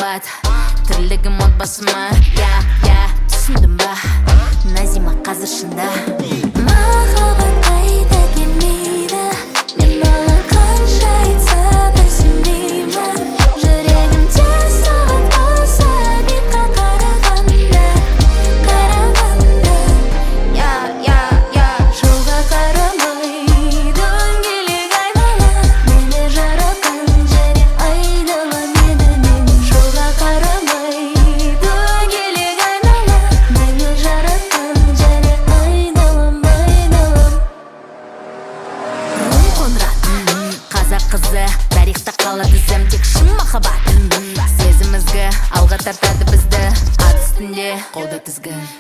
махаббат, тірлігім отбасыма. Түсіндім ба, Назима қазір шында. Махаббат қайта келмейді, мен маған қанша айтса да сенбеймін. Жүрегім тез соғады осы бетқа қарағанда. Жолға қарамай дөңгелек айнала, мені жаратқан және айнала мені. Жолға қарамай дөңгелек айнала, мені жаратқан және айналам. Руым қоңырат, қазақ қызы, тарихта қалады ізім, тек шын махаббат. Сезім ізгі, алға тартады бізді, ат үстінде қолда тізгін.